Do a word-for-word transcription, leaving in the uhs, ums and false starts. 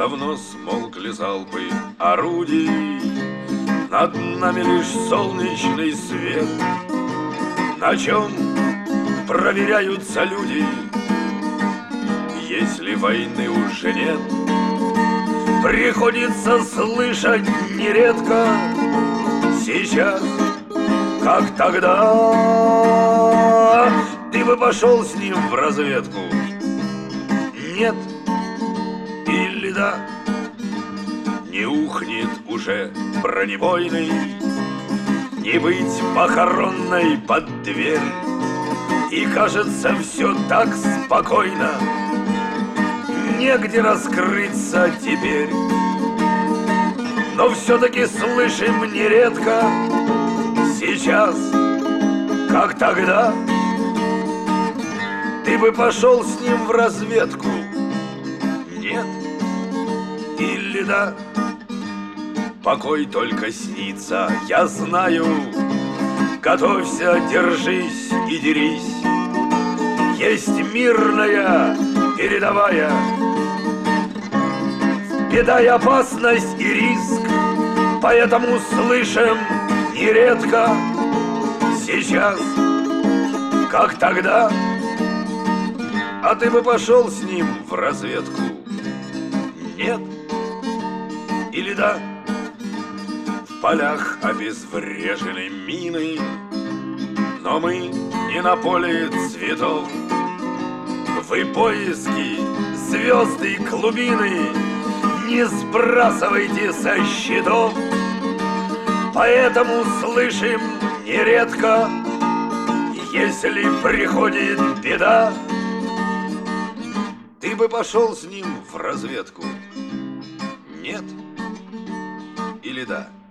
давно смолкли залпы орудий, над нами лишь солнечный свет. На чем проверяются люди, если войны уже нет? Приходится слышать нередко сейчас, как тогда. Ты бы пошел с ним в разведку? Нет или да? Не ухнет уже бронебойный, не быть похоронной под дверь. И кажется, все так спокойно, негде раскрыться теперь. Но все-таки слышим нередко сейчас, как тогда. Ты бы пошел с ним в разведку? Нет или да? Покой только снится, я знаю. Готовься, держись и дерись. Есть мирная передовая, беда и опасность и риск. Поэтому слышим нередко сейчас, как тогда. А ты бы пошел с ним в разведку? Нет или да? В полях обезврежены мины, но мы не на поле цветов. Вы поиски, звезды и глубины не сбрасывайте со счетов. Поэтому слышим нередко, если приходит беда, ты бы пошел с ним в разведку? Нет или да?